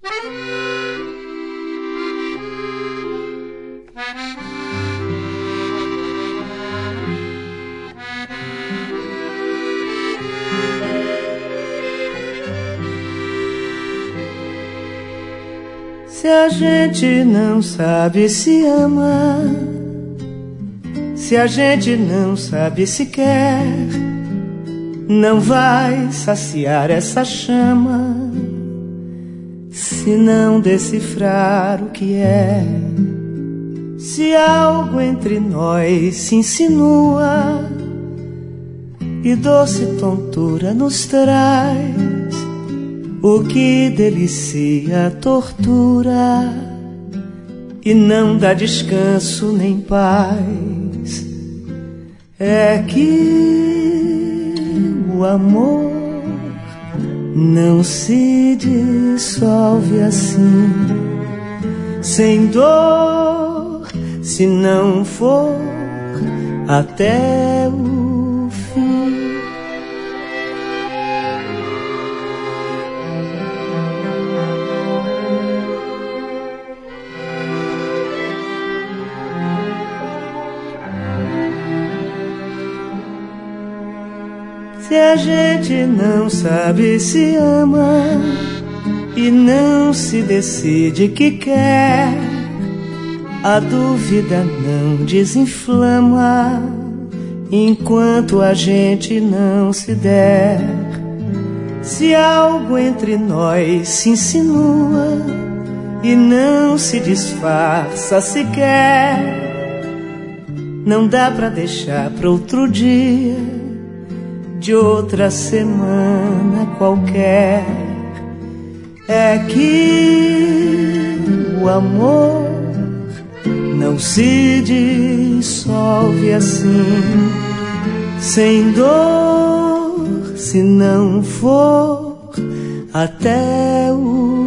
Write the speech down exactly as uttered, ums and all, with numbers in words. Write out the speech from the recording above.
Se a gente não sabe se ama, se a gente não sabe se quer, não vai saciar essa chama se não decifrar o que é. Se algo entre nós se insinua e doce tontura nos traz, o que delicia a tortura e não dá descanso nem paz, é que o amor não se dissolve assim, sem dor, se não for até o fim. Se a gente não sabe se ama e não se decide que quer, a dúvida não desinflama enquanto a gente não se der. Se algo entre nós se insinua e não se disfarça sequer, não dá pra deixar pra outro dia de outra semana qualquer, é que o amor não se dissolve assim, sem dor, se não for até o